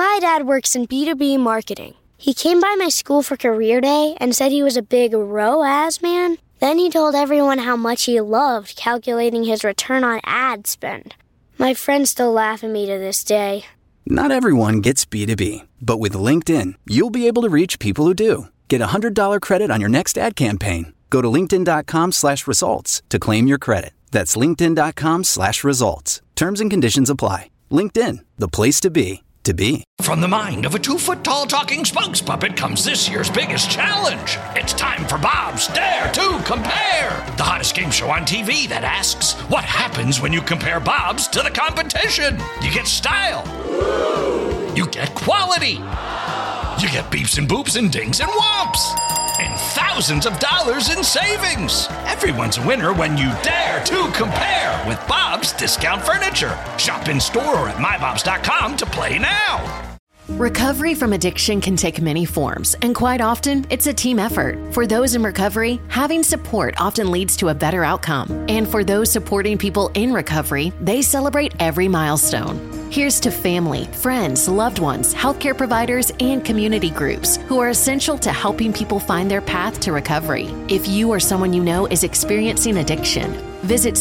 My dad works in B2B marketing. He came by my school for career day and said he was a big ROAS man. Then he told everyone how much he loved calculating his return on ad spend. My friends still laugh at me to this day. Not everyone gets B2B, but with LinkedIn, you'll be able to reach people who do. Get a $100 credit on your next ad campaign. Go to linkedin.com/results to claim your credit. That's linkedin.com/results. Terms and conditions apply. LinkedIn, the place to be. From the mind of a 2-foot-tall talking spokes puppet comes this year's biggest challenge. It's time for Bob's Dare to Compare, the hottest game show on TV that asks, what happens when you compare Bob's to the competition? You get style. You get quality. You get beeps and boops and dings and whomps. And thousands of dollars in savings. Everyone's a winner when you dare to compare with Bob's Discount Furniture. Shop in store or at mybobs.com to play now. Recovery from addiction can take many forms, and quite often, it's a team effort. For those in recovery, having support often leads to a better outcome. And for those supporting people in recovery, they celebrate every milestone. Here's to family, friends, loved ones, healthcare providers, and community groups who are essential to helping people find their path to recovery. If you or someone you know is experiencing addiction, visit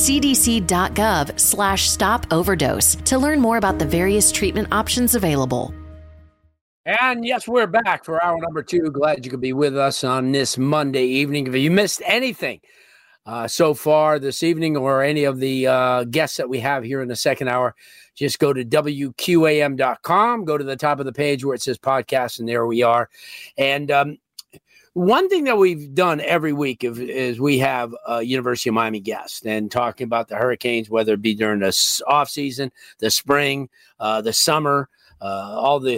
cdc.gov/stop overdose to learn more about the various treatment options available. And yes, we're back for hour number 2. Glad you could be with us on this Monday evening. If you missed anything so far this evening or any of the guests that we have here in the second hour, just go to WQAM.com, go to the top of the page where it says podcast, and there we are. And one thing that we've done every week is we have a University of Miami guest and talking about the Hurricanes, whether it be during the off season, the spring, the summer, all the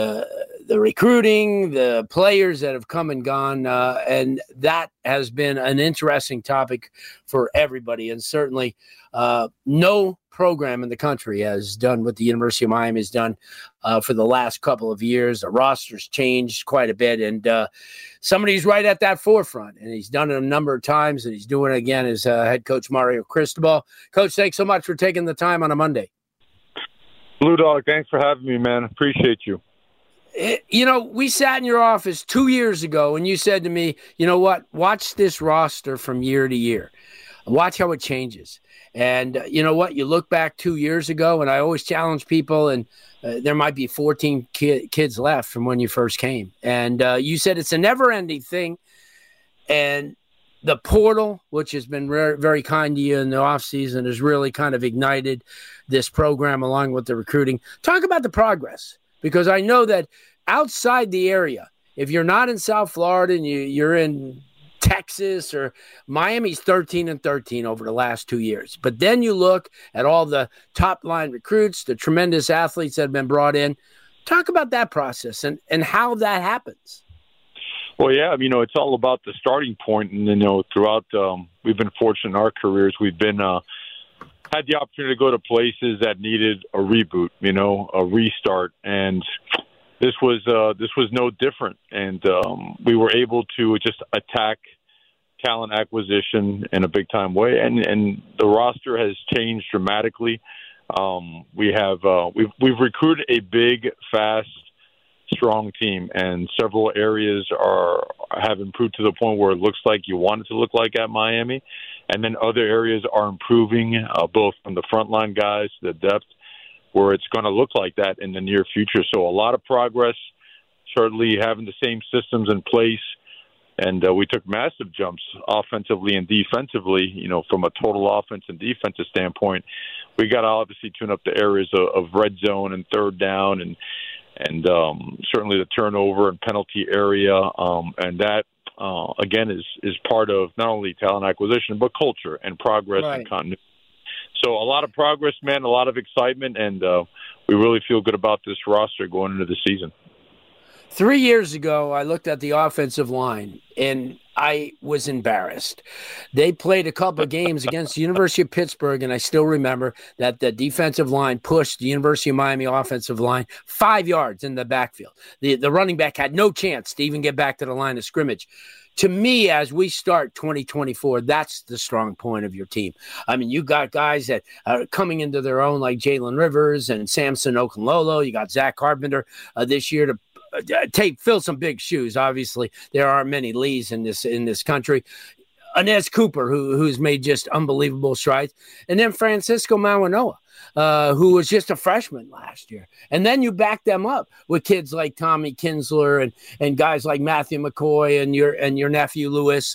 recruiting, the players that have come and gone, and that has been an interesting topic for everybody. And certainly no program in the country has done what the University of Miami has done for the last couple of years. The roster's changed quite a bit, and somebody's right at that forefront, and he's done it a number of times, and he's doing it again as head coach Mario Cristobal. Coach, thanks so much for taking the time on a Monday. Blue Dog, thanks for having me, man. Appreciate you. You know, we sat in your office 2 years ago and you said to me, you know what, watch this roster from year to year. Watch how it changes. And you know what, you look back 2 years ago, and I always challenge people, and there might be 14 kids left from when you first came. And you said it's a never-ending thing. And the portal, which has been very kind to you in the offseason, has really kind of ignited this program along with the recruiting. Talk about the progress. Because I know that outside the area, if you're not in South Florida and you're in Texas or Miami's 13-13 over the last 2 years. But then you look at all the top line recruits, the tremendous athletes that have been brought in. Talk about that process and how that happens. Well, yeah, you know, it's all about the starting point. And, you know, throughout, we've been fortunate in our careers. We've been, had the opportunity to go to places that needed a reboot, you know, a restart, and this was no different. And we were able to just attack talent acquisition in a big time way, and the roster has changed dramatically. We've recruited a big, fast, strong team, and several areas have improved to the point where it looks like you want it to look like at Miami. And then other areas are improving, both from the frontline guys to the depth, where it's going to look like that in the near future. So a lot of progress, certainly having the same systems in place. And we took massive jumps offensively and defensively, you know, from a total offense and defensive standpoint. We got to obviously tune up the areas of red zone and third down and certainly the turnover and penalty area. And that, again, is part of not only talent acquisition, but culture and progress and continuity. So a lot of progress, man, a lot of excitement, and we really feel good about this roster going into the season. 3 years ago, I looked at the offensive line, and I was embarrassed. They played a couple of games against the University of Pittsburgh, and I still remember that the defensive line pushed the University of Miami offensive line 5 yards in the backfield. The running back had no chance to even get back to the line of scrimmage. To me, as we start 2024, that's the strong point of your team. I mean, you got guys that are coming into their own like Jalen Rivers and Samson Okunlolo. You got Zach Carpenter this year to fill some big shoes. Obviously, there are many Lees in this country. Inez Cooper, who's made just unbelievable strides, and then Francisco Mawanoa, who was just a freshman last year. And then you back them up with kids like Tommy Kinsler and guys like Matthew McCoy and your nephew Lewis.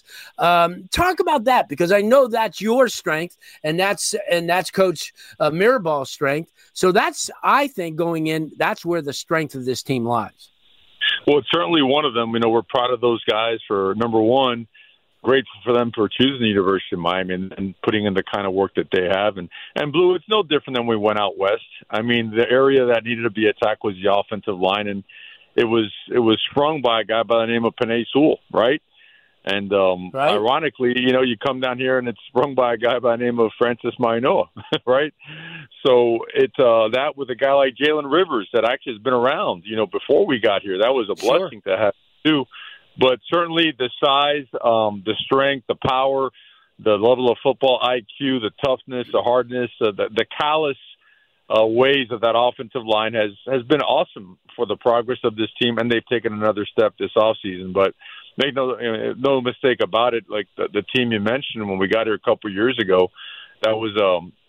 Talk about that, because I know that's your strength, and that's Coach Miraball's strength. So that's, I think, going in, that's where the strength of this team lies. Well, it's certainly one of them. We're proud of those guys for, number one, grateful for them for choosing the University of Miami and putting in the kind of work that they have. And Blue, it's no different than we went out west. The area that needed to be attacked was the offensive line, and it was sprung by a guy by the name of Penei Sewell, right? And right. Ironically, you come down here and it's sprung by a guy by the name of Francis Mawanoa, right? So it's that with a guy like Jalen Rivers that actually has been around, before we got here. That was a blessing to have too. But certainly the size, the strength, the power, the level of football IQ, the toughness, the hardness, the callous ways of that offensive line has been awesome for the progress of this team, and they've taken another step this offseason. But make no mistake about it, like the team you mentioned when we got here a couple of years ago, that was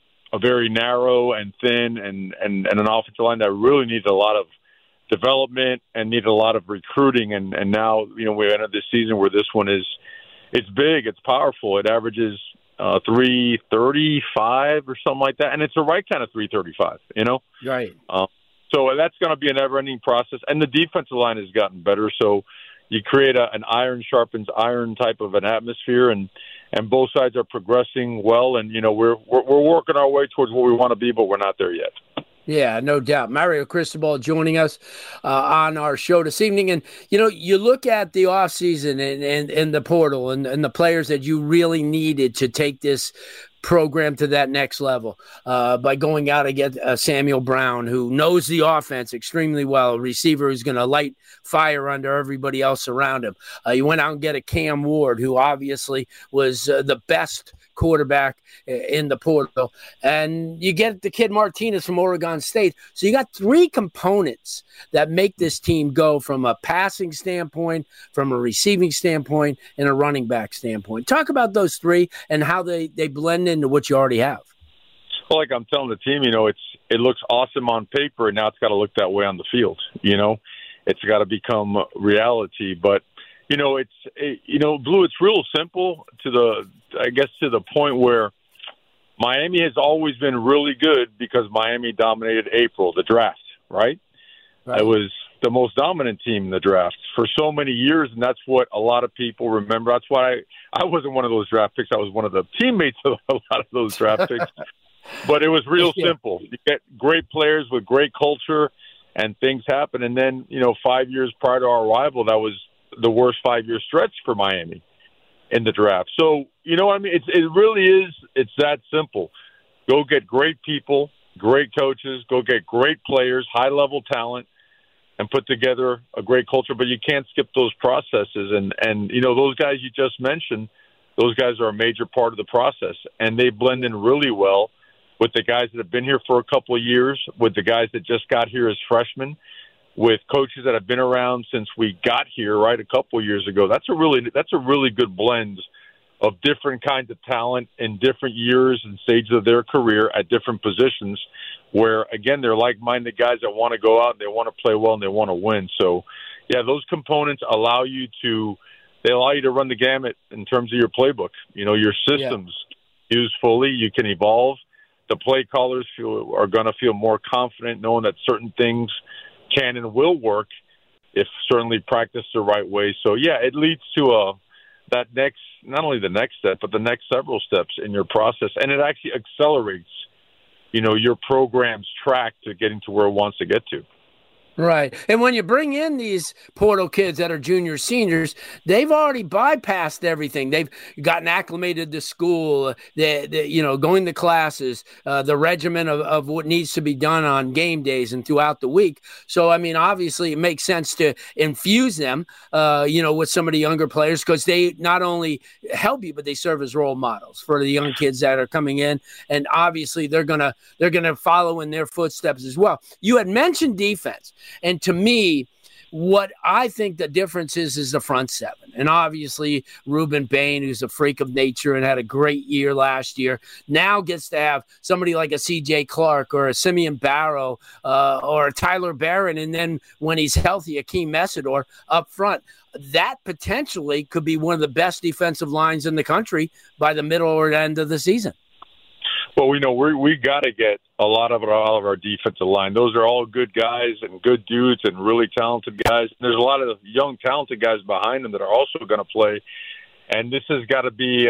a very narrow and thin and an offensive line that really needs a lot of development and needed a lot of recruiting, and now we entered this season where this one it's big, it's powerful, it averages 335 or something like that, and it's the right kind of 335, right. So that's going to be a never-ending process, and the defensive line has gotten better, so you create an iron sharpens iron type of an atmosphere, and both sides are progressing well, and we're working our way towards where we want to be, but we're not there yet. Yeah, no doubt. Mario Cristobal joining us on our show this evening. And, you look at the offseason and the portal and the players that you really needed to take this program to that next level by going out and get Samuel Brown, who knows the offense extremely well, a receiver who's going to light fire under everybody else around him. You went out and get a Cam Ward, who obviously was the best quarterback in the portal, and you get the kid Martinez from Oregon State. So you got three components that make this team go from a passing standpoint, from a receiving standpoint, and a running back standpoint. Talk about those three and how they blend into what you already have. Well, like I'm telling the team, it looks awesome on paper, and now it's got to look that way on the field. It's got to become reality, but Blue, it's real simple to the point where Miami has always been really good because Miami dominated April, the draft, right? It was the most dominant team in the draft for so many years, and that's what a lot of people remember. That's why I wasn't one of those draft picks. I was one of the teammates of a lot of those draft picks. But it was real simple. You get great players with great culture, and things happen. And then, 5 years prior to our arrival, that was the worst 5-year stretch for Miami in the draft. So, it really is, it's that simple. Go get great people, great coaches, go get great players, high-level talent, and put together a great culture. But you can't skip those processes. And those guys you just mentioned, those guys are a major part of the process. And they blend in really well with the guys that have been here for a couple of years, with the guys that just got here as freshmen, with coaches that have been around since we got here, right, a couple of years ago. That's a really good blend of different kinds of talent in different years and stages of their career at different positions where, again, they're like-minded guys that want to go out and they want to play well and they want to win. So, yeah, those components allow you to run the gamut in terms of your playbook. Your systems used fully. You can evolve. The play callers are going to feel more confident knowing that certain things can and will work if certainly practiced the right way. So, yeah, it leads to that next, not only the next step, but the next several steps in your process. And it actually accelerates, your program's track to getting to where it wants to get to. Right. And when you bring in these portal kids that are juniors, seniors, they've already bypassed everything. They've gotten acclimated to school, going to classes, the regimen of what needs to be done on game days and throughout the week. So, I mean, obviously it makes sense to infuse them, with some of the younger players because they not only help you, but they serve as role models for the young kids that are coming in. And obviously they're gonna follow in their footsteps as well. You had mentioned defense. And to me, what I think the difference is the front seven. And obviously, Ruben Bain, who's a freak of nature and had a great year last year, now gets to have somebody like a C.J. Clark or a Simeon Barrow or a Tyler Barron. And then when he's healthy, Akeem Messidor up front. That potentially could be one of the best defensive lines in the country by the middle or end of the season. Well, we got to get all of our defensive line. Those are all good guys and good dudes and really talented guys. There's a lot of young, talented guys behind them that are also going to play. And this has got to be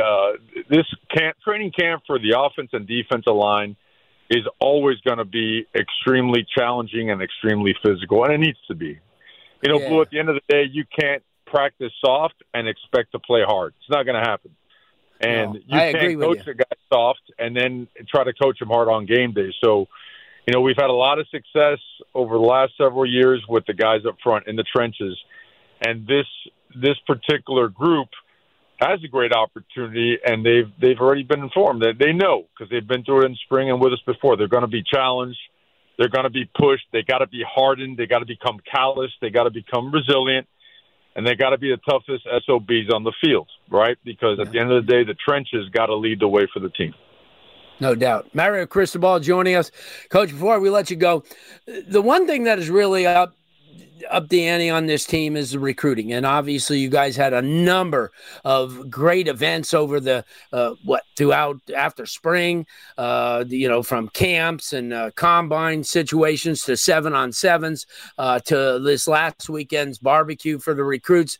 training camp for the offense and defensive line is always going to be extremely challenging and extremely physical, and it needs to be. Blue, at the end of the day, you can't practice soft and expect to play hard. It's not going to happen. And you can't coach a guy soft and then try to coach him hard on game day. So, we've had a lot of success over the last several years with the guys up front in the trenches. And this particular group has a great opportunity, and they've already been informed that they know because they've been through it in spring and with us before. They're going to be challenged. They're going to be pushed. They got to be hardened. They got to become callous. They got to become resilient. And they got to be the toughest SOBs on the field, right? Because at the end of the day, the trenches got to lead the way for the team. No doubt. Mario Cristobal joining us. Coach, before we let you go, the one thing that is really up the ante on this team is the recruiting. And obviously you guys had a number of great events over throughout after spring, from camps and combine situations to 7-on-7s to this last weekend's barbecue for the recruits.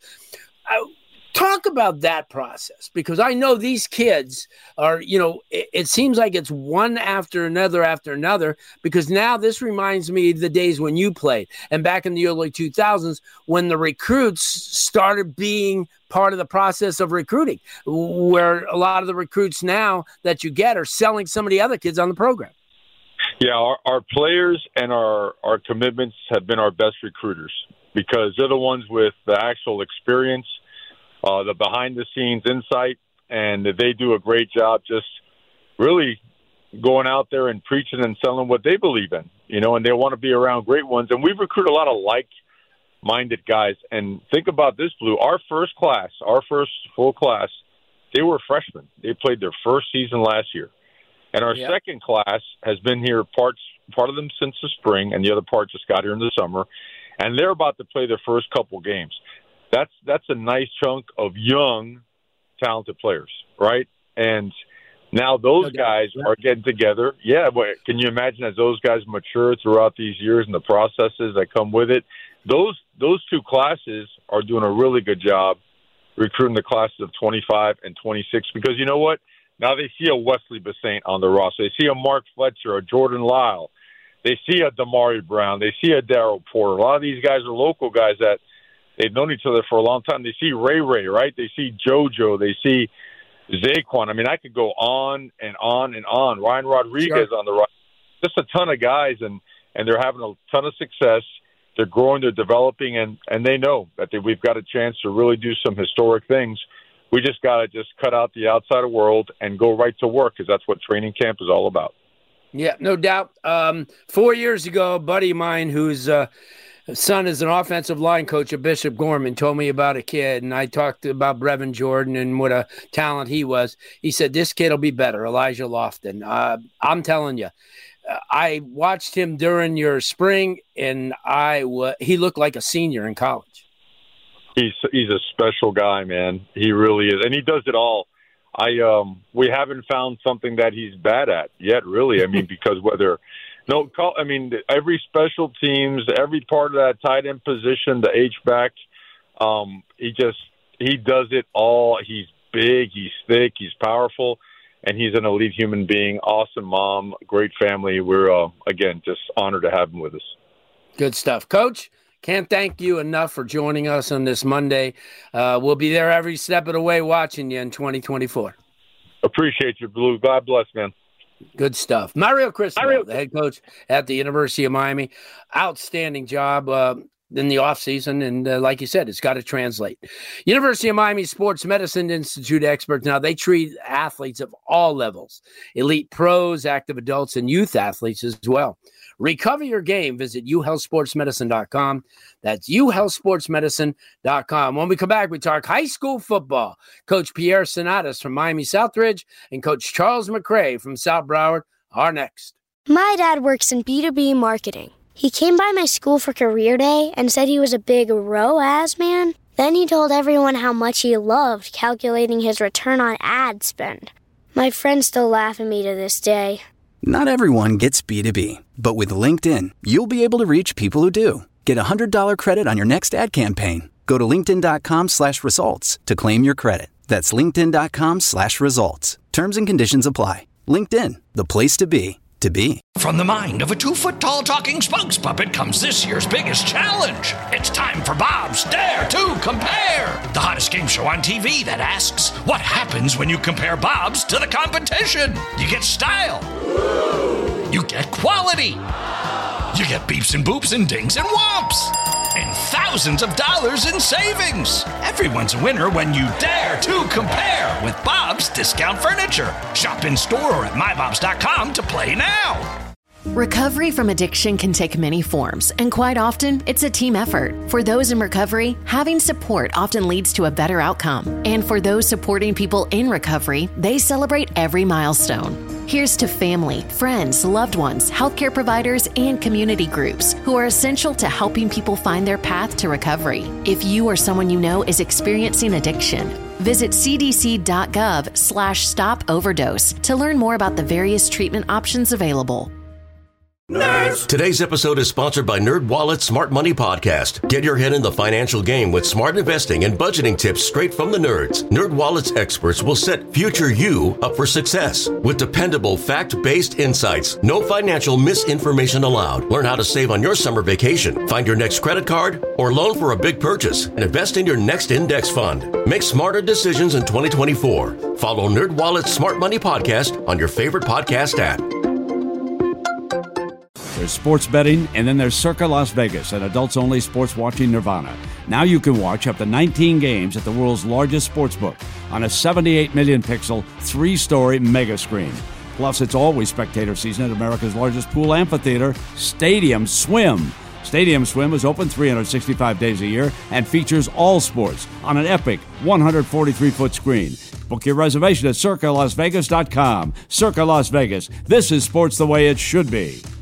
Talk about that process, because I know these kids are, it seems like it's one after another, because now this reminds me of the days when you played and back in the early 2000s when the recruits started being part of the process of recruiting, where a lot of the recruits now that you get are selling some of the other kids on the program. Yeah, our players and our commitments have been our best recruiters because they're the ones with the actual experience, the behind-the-scenes insight, and they do a great job just really going out there and preaching and selling what they believe in, and they want to be around great ones. And we recruit a lot of like-minded guys. And think about this, Blue. Our first full class, they were freshmen. They played their first season last year. And our second class has been here part of them since the spring, and the other part just got here in the summer. And they're about to play their first couple games. That's a nice chunk of young, talented players, right? And now those guys are getting together. Yeah, but can you imagine as those guys mature throughout these years and the processes that come with it? Those two classes are doing a really good job recruiting the classes of 25 and 26 because you know what? Now they see a Wesley Basaint on the roster. They see a Mark Fletcher, a Jordan Lyle. They see a Damari Brown. They see a Darryl Porter. A lot of these guys are local guys that they've known each other for a long time. They see Ray, right? They see JoJo. They see Zaquan. I mean, I could go on and on and on. Ryan Rodriguez on the right. Just a ton of guys, and they're having a ton of success. They're growing, they're developing, and they know that we've got a chance to really do some historic things. We just got to just cut out the outside world and go right to work because that's what training camp is all about. Yeah, no doubt. 4 years ago, a buddy of mine whose son is an offensive line coach at Bishop Gorman told me about a kid, and I talked about Brevin Jordan and what a talent he was. He said, this kid will be better, Elijah Lofton. I'm telling you, I watched him during your spring, and he looked like a senior in college. He's a special guy, man. He really is, and he does it all. We haven't found something that he's bad at yet, really. I mean, because every special teams, every part of that tight end position, the H-back, he does it all. He's big, he's thick, he's powerful, and he's an elite human being. Awesome mom, great family. We're, again, just honored to have him with us. Good stuff. Coach, can't thank you enough for joining us on this Monday. We'll be there every step of the way watching you in 2024. Appreciate you, Blue. God bless, man. Good stuff. Mario Cristobal, the head coach at the University of Miami. Outstanding job in the offseason, and like you said, it's got to translate. University of Miami Sports Medicine Institute experts, now they treat athletes of all levels, elite pros, active adults, and youth athletes as well. Recover your game. Visit uhealthsportsmedicine.com. That's uhealthsportsmedicine.com. When we come back, we talk high school football. Coach Pierre Sinatus from Miami Southridge and Coach Charles McCray from South Broward are next. My dad works in B2B marketing. He came by my school for career day and said he was a big ROAS man. Then he told everyone how much he loved calculating his return on ad spend. My friends still laugh at me to this day. Not everyone gets B2B, but with LinkedIn, you'll be able to reach people who do. Get a $100 credit on your next ad campaign. Go to linkedin.com/results to claim your credit. That's linkedin.com/results. Terms and conditions apply. LinkedIn, the place to be, to be. From the mind of a 2-foot-tall talking spokes puppet comes this year's biggest challenge. It's time for Bob's Dare to Compare, the hottest game show on TV that asks, what happens when you compare Bob's to the competition? You get style. You get quality. You get beeps and boops and dings and whomps. And thousands of dollars in savings. Everyone's a winner when you dare to compare with Bob's Discount Furniture. Shop in store or at mybobs.com to play now. Recovery from addiction can take many forms, and quite often, it's a team effort. For those in recovery, having support often leads to a better outcome. And for those supporting people in recovery, they celebrate every milestone. Here's to family, friends, loved ones, healthcare providers, and community groups who are essential to helping people find their path to recovery. If you or someone you know is experiencing addiction, visit cdc.gov/stop-overdose to learn more about the various treatment options available. Nerds! Today's episode is sponsored by NerdWallet's Smart Money Podcast. Get your head in the financial game with smart investing and budgeting tips straight from the nerds. NerdWallet's experts will set future you up for success. With dependable, fact-based insights, no financial misinformation allowed. Learn how to save on your summer vacation, find your next credit card, or loan for a big purchase, and invest in your next index fund. Make smarter decisions in 2024. Follow NerdWallet's Smart Money Podcast on your favorite podcast app. There's sports betting, and then there's Circa Las Vegas, an adults-only sports watching nirvana. Now you can watch up to 19 games at the world's largest sportsbook on a 78 million pixel, 3-story mega screen. Plus, it's always spectator season at America's largest pool amphitheater, Stadium Swim. Stadium Swim is open 365 days a year and features all sports on an epic 143-foot screen. Book your reservation at circalasvegas.com. Circa Las Vegas. This is sports the way it should be.